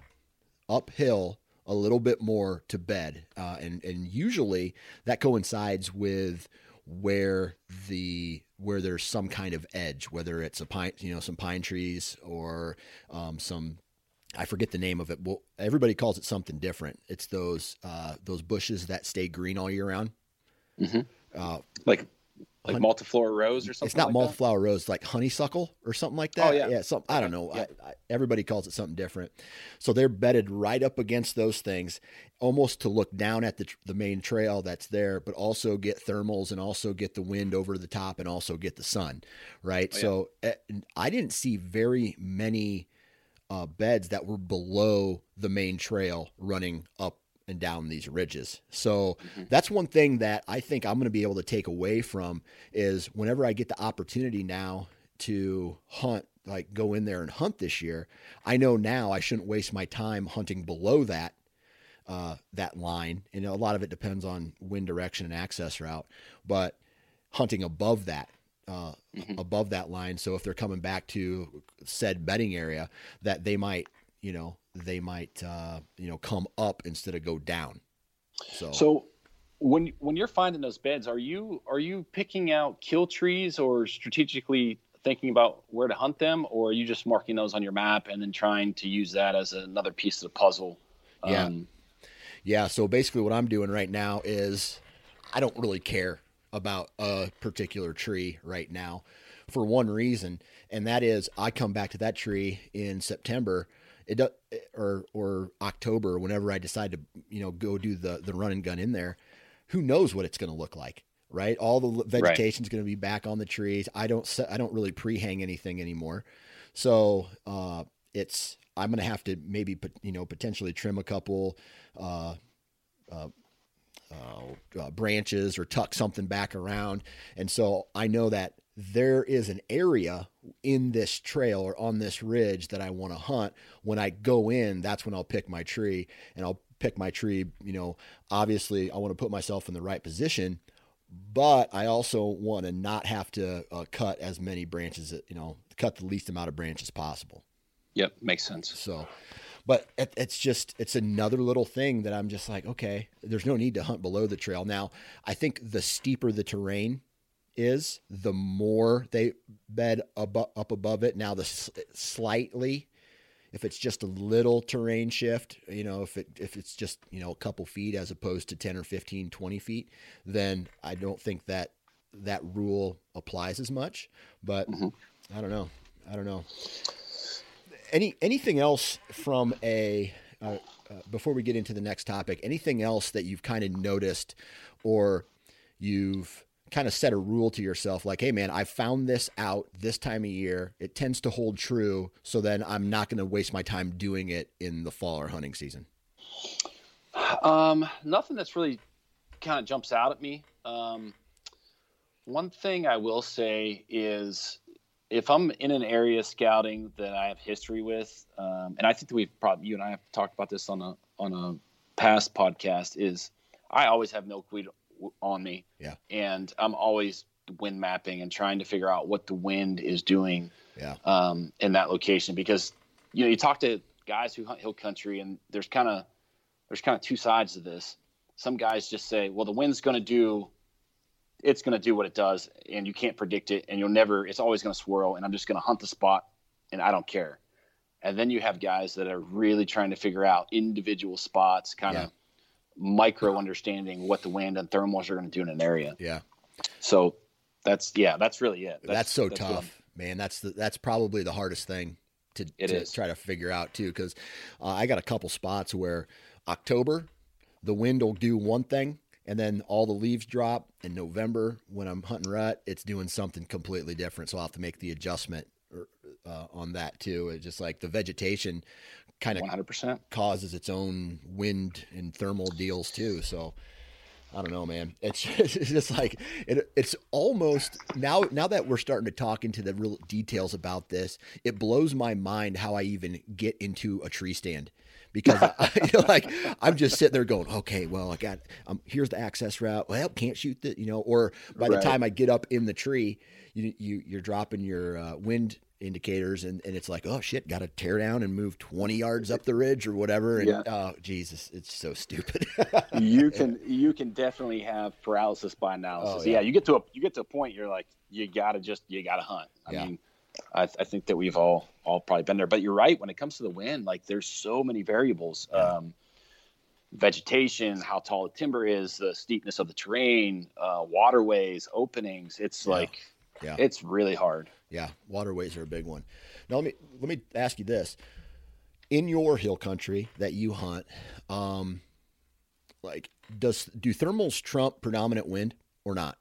uphill a little bit more to bed. Uh, and, and usually that coincides with where the, where there's some kind of edge, whether it's a pine, you know, some pine trees or um, some, I forget the name of it. Well, everybody calls it something different. It's those, uh, those bushes that stay green all year round. Mm-hmm. Uh, like, Like hun- multiflora rose or something. It's not like multiflora rose, like honeysuckle or something like that. Oh yeah, yeah. Some I don't know. Yeah. I, I, everybody calls it something different. So they're bedded right up against those things, almost to look down at the the main trail that's there, but also get thermals and also get the wind over the top and also get the sun, right? Oh, so yeah. I didn't see very many uh, beds that were below the main trail running up and down these ridges. So mm-hmm. that's one thing that I think I'm going to be able to take away from is whenever I get the opportunity now to hunt, like go in there and hunt this year, I know now I shouldn't waste my time hunting below that, uh, that line. And a lot of it depends on wind direction and access route, but hunting above that, uh, mm-hmm. above that line. So if they're coming back to said bedding area, that they might, you know, they might, uh, you know, come up instead of go down. So, so when, when you're finding those beds, are you, are you picking out kill trees or strategically thinking about where to hunt them, or are you just marking those on your map and then trying to use that as another piece of the puzzle? Yeah. Um, yeah. So basically what I'm doing right now is I don't really care about a particular tree right now for one reason. And that is I come back to that tree in September It does, or or October, whenever I decide to, you know, go do the the run and gun in there, who knows what it's going to look like, right? All the vegetation's right. going to be back on the trees. I don't I don't really pre-hang anything anymore, so uh, it's I'm going to have to maybe you know potentially trim a couple uh, uh, uh, uh, branches or tuck something back around, and so I know that there is an area in this trail or on this ridge that I want to hunt. When I go in, that's when I'll pick my tree, and I'll pick my tree. You know, obviously I want to put myself in the right position, but I also want to not have to uh, cut as many branches, you know, cut the least amount of branches possible. Yep. Makes sense. So, but it, it's just, it's another little thing that I'm just like, okay, there's no need to hunt below the trail. Now, I think the steeper the terrain is, the more they bed ab- up above it. Now, the s- slightly, if it's just a little terrain shift, you know, if it if it's just, you know, a couple feet as opposed to ten or fifteen, twenty feet, then I don't think that that rule applies as much. But mm-hmm. I don't know. I don't know. Any anything else from a uh, uh, before we get into the next topic? Anything else that you've kind of noticed, or you've kind of set a rule to yourself, like, hey man, I found this out this time of year. It tends to hold true. So then I'm not going to waste my time doing it in the fall or hunting season. Um, nothing that's really kind of jumps out at me. Um, one thing I will say is if I'm in an area scouting that I have history with, um, and I think that we've probably, you and I have talked about this on a, on a past podcast, is I always have milkweed on me. Yeah. And I'm always wind mapping and trying to figure out what the wind is doing yeah. um, in that location, because, you know, you talk to guys who hunt hill country and there's kind of, there's kind of two sides to this. Some guys just say, well, the wind's going to do, it's going to do what it does and you can't predict it and you'll never, it's always going to swirl and I'm just going to hunt the spot and I don't care. And then you have guys that are really trying to figure out individual spots, kind of, yeah. micro understanding what the wind and thermals are going to do in an area. Yeah. So that's, yeah, that's really it. That's, that's so that's tough, man. That's the, that's probably the hardest thing to, it to is. try to figure out too. Cause uh, I got a couple spots where October, the wind will do one thing and then all the leaves drop. In November, when I'm hunting rut, it's doing something completely different. So I'll have to make the adjustment uh, on that too. It's just like the vegetation kind of one hundred percent causes its own wind and thermal deals too. So I don't know, man. It's just, it's just like, it, it's almost now, now that we're starting to talk into the real details about this, it blows my mind how I even get into a tree stand, because I, you know, like I'm just sitting there going, okay, well, I got, um, here's the access route. Well, can't shoot the, you know, or by the right. time I get up in the tree, you, you you're dropping your uh, wind indicators and, and it's like, oh shit, got to tear down and move twenty yards up the ridge or whatever. And yeah. oh Jesus, it's so stupid. you can, you can definitely have paralysis by analysis. Oh, yeah. yeah. You get to a, you get to a point, you're like, you gotta just, you gotta hunt. I yeah. mean, I, I think that we've all, all probably been there, but you're right. When it comes to the wind, like there's so many variables, yeah. um, vegetation, how tall the timber is, the steepness of the terrain, uh, waterways, openings. It's yeah. like, yeah. it's really hard. Yeah, waterways are a big one. Now let me let me ask you this: in your hill country that you hunt, um, like does do thermals trump predominant wind or not?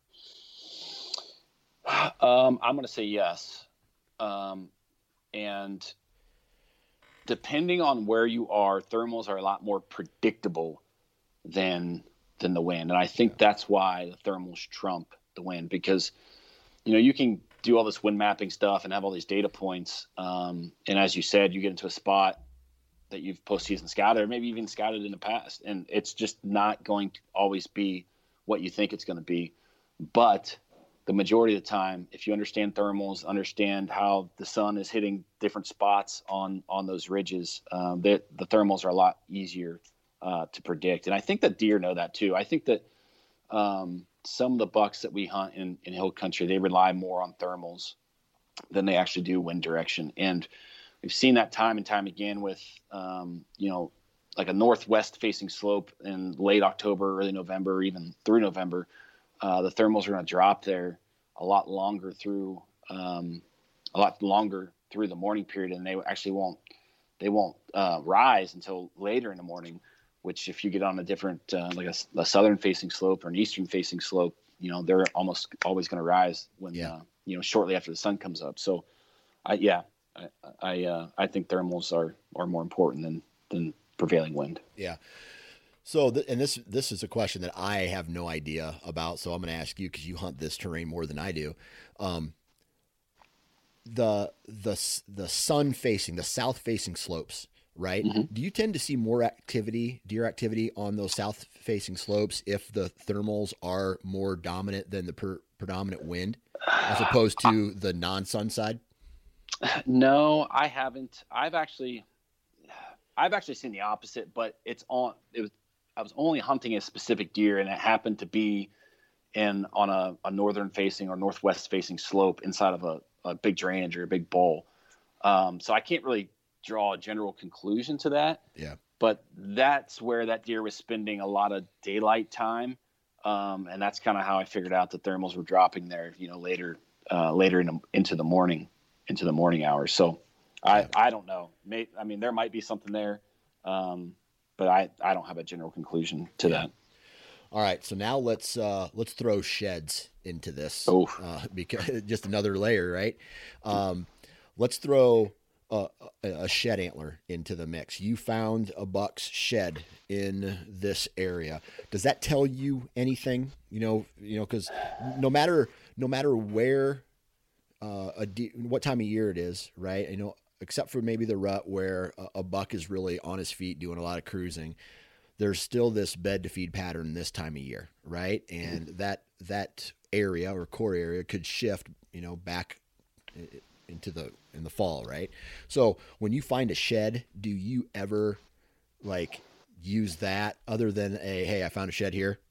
Um, I'm going to say yes, um, and depending on where you are, thermals are a lot more predictable than than the wind, and I think yeah. that's why the thermals trump the wind, because you know you can do all this wind mapping stuff and have all these data points. Um, and as you said, you get into a spot that you've postseason scouted or maybe even scouted in the past, and it's just not going to always be what you think it's going to be. But the majority of the time, if you understand thermals, understand how the sun is hitting different spots on, on those ridges, um, the, the thermals are a lot easier uh, to predict. And I think that deer know that too. I think that, um, some of the bucks that we hunt in, in hill country, they rely more on thermals than they actually do wind direction. And we've seen that time and time again with, um, you know, like a northwest facing slope in late October, early November, or even through November. Uh, the thermals are going to drop there a lot longer through, um, a lot longer through the morning period. And they actually won't, they won't uh, rise until later in the morning, which if you get on a different, uh, like a, a southern facing slope or an eastern facing slope, you know, they're almost always going to rise when, yeah. uh, you know, shortly after the sun comes up. So I, yeah, I, I, uh, I think thermals are, are more important than, than prevailing wind. Yeah. So, th- and this, this is a question that I have no idea about. So I'm going to ask you, cause you hunt this terrain more than I do. Um, the, the, the sun facing, the south facing slopes, right? Mm-hmm. Do you tend to see more activity, deer activity on those south facing slopes if the thermals are more dominant than the per- predominant wind as opposed to the non-sun side? No, I haven't. I've actually, I've actually seen the opposite, but it's on, it was, I was only hunting a specific deer and it happened to be in on a, a northern facing or northwest facing slope inside of a, a big drainage or a big bowl. Um, so I can't really draw a general conclusion to that. Yeah. But that's where that deer was spending a lot of daylight time. Um, and that's kind of how I figured out the thermals were dropping there, you know, later, uh, later in, into the morning, into the morning hours. So I, yeah. I don't know. May, I mean, there might be something there. Um, but I, I don't have a general conclusion to yeah. that. All right. So now let's, uh, let's throw sheds into this, oh. uh, because just another layer, right? Um, let's throw a, a shed antler into the mix. You found a buck's shed in this area. Does that tell you anything? You know, you know, cause no matter, no matter where, uh, a de- what time of year it is, right? You know, except for maybe the rut where a, a buck is really on his feet doing a lot of cruising, there's still this bed to feed pattern this time of year, right? And that, that area or core area could shift, you know, back into the, in the fall, right? So when you find a shed, do you ever like use that other than a, hey, I found a shed here?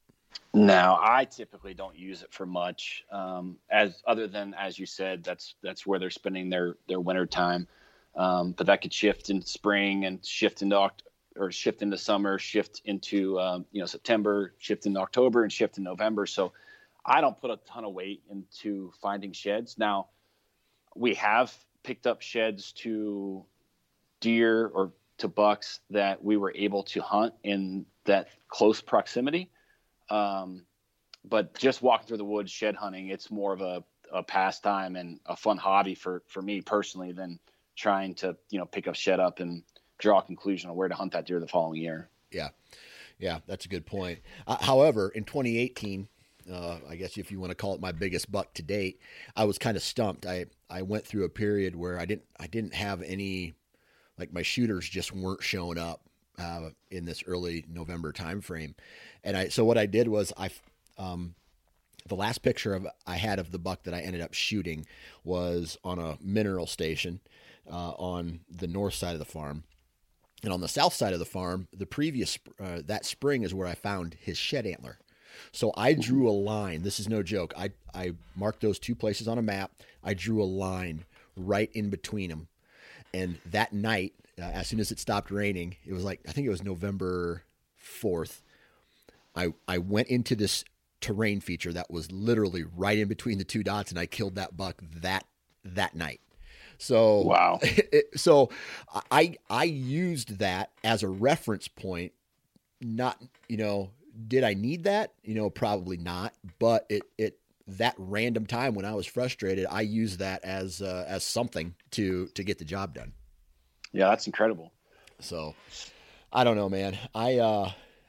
No, I typically don't use it for much. Um, as other than, as you said, that's, that's where they're spending their, their winter time. Um, but that could shift in spring and shift into October, or shift into summer, shift into, um, you know, September, shift into October, and shift in November. So I don't put a ton of weight into finding sheds. Now, we have picked up sheds to deer or to bucks that we were able to hunt in that close proximity. Um, but just walking through the woods, shed hunting, it's more of a, a pastime and a fun hobby for, for me personally than trying to, you know, pick a shed up and draw a conclusion on where to hunt that deer the following year. Yeah. Yeah. That's a good point. Uh, however, in twenty eighteen, uh, I guess if you want to call it my biggest buck to date, I was kind of stumped. I, I went through a period where I didn't, I didn't have any, like my shooters just weren't showing up, uh, in this early November timeframe. And I, so what I did was I, um, the last picture of I had of the buck that I ended up shooting was on a mineral station, uh, on the north side of the farm. And on the south side of the farm, the previous, uh, that spring is where I found his shed antler. So I drew a line. This is no joke. I, I marked those two places on a map. I drew a line right in between them. And that night, uh, as soon as it stopped raining, it was like, I think it was November fourth. I, I went into this terrain feature that was literally right in between the two dots. And I killed that buck that, that night. So, wow. It, so I, I used that as a reference point, not, you know, did I need that? You know, probably not, but it, it, that random time when I was frustrated, I used that as, uh, as something to, to get the job done. Yeah. That's incredible. So I don't know, man. I, uh,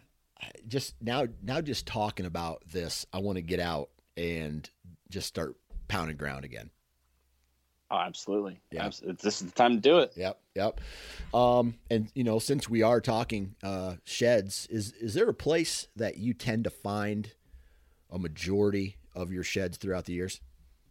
just now, now just talking about this, I want to get out and just start pounding ground again. Oh, absolutely. Yeah. Absolutely. This is the time to do it. Yep. Yep. Um, and you know, since we are talking, uh, sheds, is, is there a place that you tend to find a majority of your sheds throughout the years?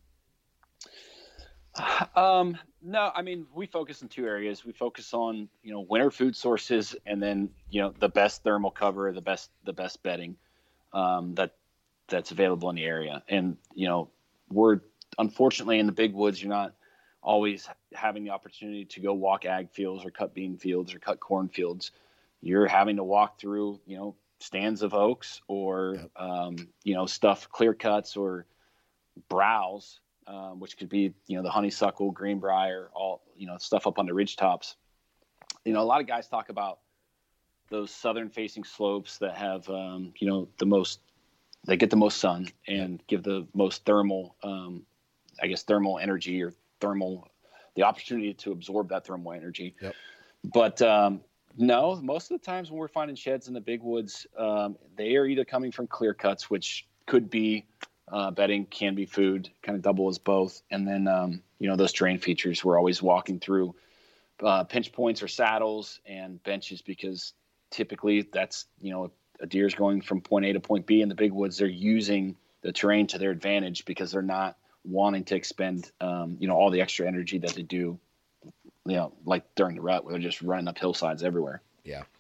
Um, no, I mean, we focus in two areas. We focus on, you know, winter food sources and then, you know, the best thermal cover, the best, the best bedding, um, that that's available in the area. And, you know, we're unfortunately in the big woods, you're not always having the opportunity to go walk ag fields or cut bean fields or cut corn fields. You're having to walk through, you know, stands of oaks or, yep. um, you know, stuff, clear cuts or browse, um, which could be, you know, the honeysuckle, greenbrier, all, you know, stuff up on the ridge tops. You know, a lot of guys talk about those southern facing slopes that have, um, you know, the most, they get the most sun and give the most thermal, um, I guess, thermal energy or thermal, the opportunity to absorb that thermal energy. Yep. But um, no, most of the times when we're finding sheds in the big woods, um, they are either coming from clear cuts, which could be uh, bedding, can be food, kind of double as both. And then, um, you know, those terrain features, we're always walking through uh, pinch points or saddles and benches because typically that's, you know, a deer's going from point A to point B in the big woods. They're using the terrain to their advantage because they're not wanting to expend, um, you know, all the extra energy that they do, you know, like during the rut where they're just running up hillsides everywhere. Yeah.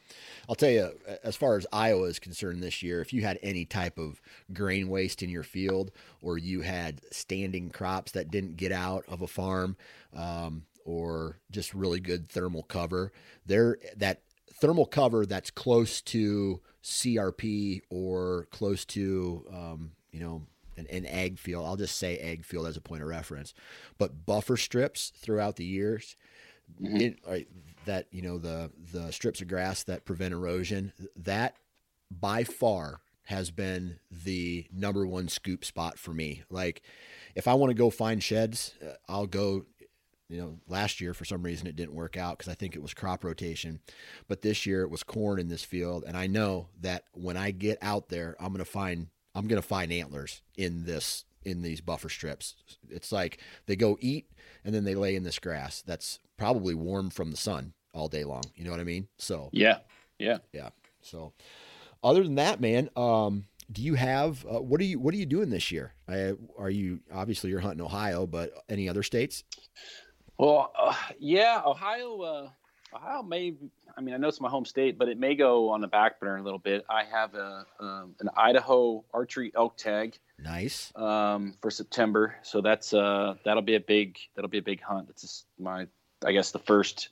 I'll tell you, as far as Iowa is concerned this year, if you had any type of grain waste in your field, or you had standing crops that didn't get out of a farm, um, or just really good thermal cover, there that thermal cover that's close to C R P or close to, um, you know, an, an ag field. I'll just say ag field as a point of reference, but buffer strips throughout the years, mm-hmm. it, right, that, you know, the, the strips of grass that prevent erosion, that by far has been the number one scoop spot for me. Like if I want to go find sheds, uh, I'll go, you know, last year for some reason it didn't work out because I think it was crop rotation, but this year it was corn in this field. And I know that when I get out there, I'm going to find, I'm going to find antlers in this, in these buffer strips. It's like they go eat and then they lay in this grass that's probably warm from the sun all day long. You know what I mean? So yeah, yeah, yeah. So other than that, man, um, do you have, uh, what are you, what are you doing this year? I, are you, obviously you're hunting Ohio, but any other states? Well, uh, yeah, Ohio, uh, Ohio may, I mean, I know it's my home state, but it may go on the back burner a little bit. I have a, um, an Idaho archery elk tag. Nice. Um, for September. So that's, uh, that'll be a big, that'll be a big hunt. That's just my, I guess the first,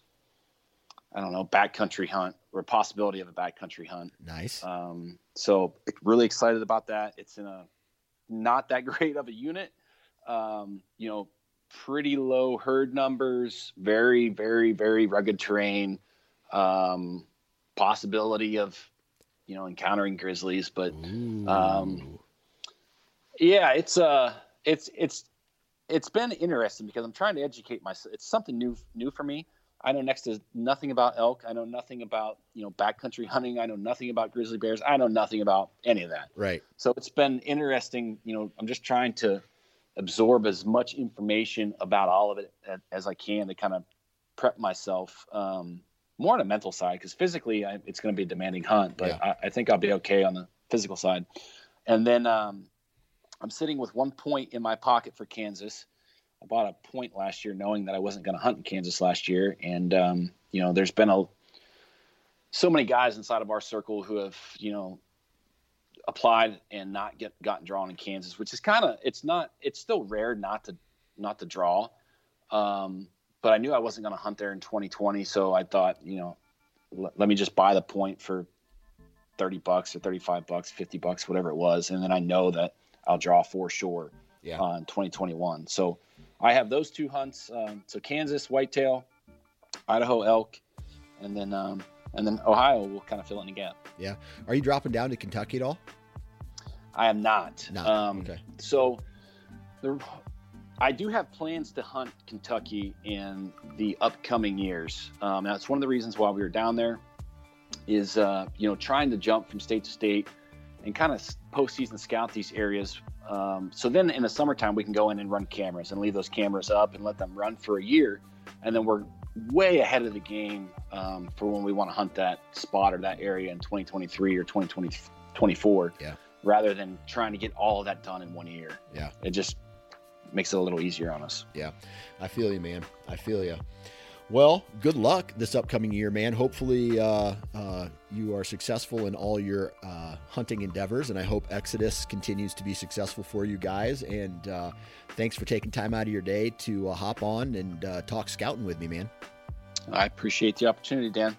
I don't know, backcountry hunt or possibility of a backcountry hunt. Nice. Um, so really excited about that. It's in a, not that great of a unit. Um, you know, pretty low herd numbers, very, very, very rugged terrain, um, possibility of, you know, encountering grizzlies, but, Ooh. um, yeah, it's, uh, it's, it's, it's been interesting because I'm trying to educate myself. It's something new, new for me. I know next to nothing about elk. I know nothing about, you know, backcountry hunting. I know nothing about grizzly bears. I know nothing about any of that. Right. So it's been interesting. You know, I'm just trying to absorb as much information about all of it as I can to kind of prep myself, um, more on a mental side, because physically I, it's going to be a demanding hunt, but yeah. I, I think I'll be okay on the physical side. And then um, I'm sitting with one point in my pocket for Kansas. I bought a point last year knowing that I wasn't going to hunt in Kansas last year. And, um, you know, there's been a, so many guys inside of our circle who have, you know, applied and not get gotten drawn in Kansas, which is kind of, it's not, it's still rare not to, not to draw. Um, but I knew I wasn't going to hunt there in twenty twenty. So I thought, you know, l- let me just buy the point for thirty bucks or thirty-five bucks, fifty bucks, whatever it was. And then I know that I'll draw for sure yeah. uh, in twenty twenty-one. So I have those two hunts. Um, so Kansas whitetail, Idaho elk, and then, um, and then Ohio will kind of fill in the gap. Yeah. Are you dropping down to Kentucky at all? I am not. No. Um, okay. So there, I do have plans to hunt Kentucky in the upcoming years. Um, that's one of the reasons why we were down there is, uh, you know, trying to jump from state to state and kind of postseason scout these areas. Um, so then in the summertime, we can go in and run cameras and leave those cameras up and let them run for a year. And then we're way ahead of the game um, for when we want to hunt that spot or that area in twenty twenty-three or twenty twenty-four, yeah. rather than trying to get all of that done in one year. Yeah. It just makes it a little easier on us. Yeah. I feel you, man. I feel you. Well, good luck this upcoming year, man. Hopefully uh, uh, you are successful in all your uh, hunting endeavors, and I hope Exodus continues to be successful for you guys. And uh, thanks for taking time out of your day to uh, hop on and uh, talk scouting with me, man. I appreciate the opportunity, Dan.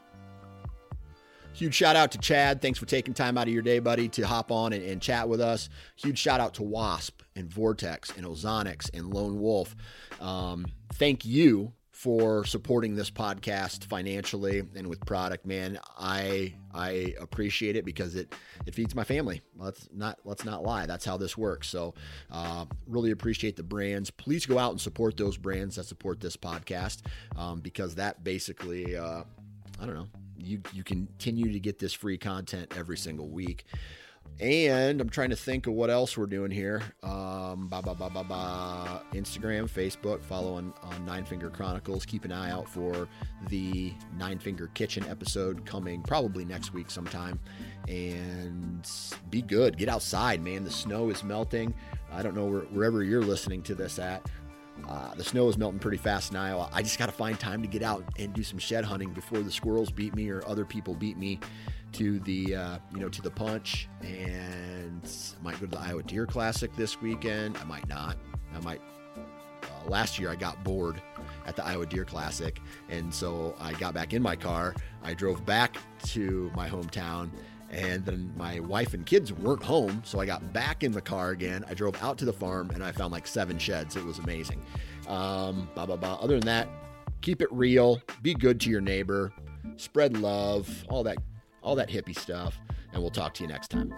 Huge shout out to Chad. Thanks for taking time out of your day, buddy, to hop on and, and chat with us. Huge shout out to Wasp and Vortex and Ozonics and Lone Wolf. Um, thank you for supporting this podcast financially and with product, man. I I appreciate it because it it feeds my family. Let's not let's not lie. That's how this works. So uh, really appreciate the brands. Please go out and support those brands that support this podcast um, because that basically uh, I don't know. You you continue to get this free content every single week. And I'm trying to think of what else we're doing here. Um, bah, bah, bah, bah, bah. Instagram, Facebook, follow on, on Nine Finger Chronicles. Keep an eye out for the Nine Finger Kitchen episode coming probably next week sometime. And be good. Get outside, man. The snow is melting. I don't know where, wherever you're listening to this at. Uh, the snow is melting pretty fast in Iowa. I just got to find time to get out and do some shed hunting before the squirrels beat me or other people beat me to the, uh, you know, to the punch. And I might go to the Iowa Deer Classic this weekend. I might not. I might. Uh, last year I got bored at the Iowa Deer Classic, and so I got back in my car. I drove back to my hometown, and then my wife and kids weren't home, so I got back in the car again. I drove out to the farm, and I found like seven sheds. It was amazing. Um, blah, blah, blah. Other than that, keep it real. Be good to your neighbor. Spread love. All that, all that hippie stuff. And we'll talk to you next time.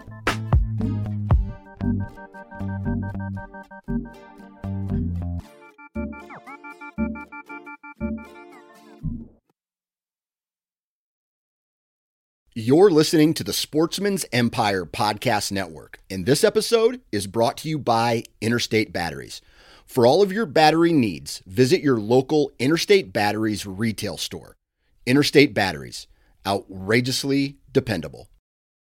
You're listening to the Sportsman's Empire Podcast Network, and this episode is brought to you by Interstate Batteries. For all of your battery needs, visit your local Interstate Batteries retail store. Interstate Batteries, outrageously dependable.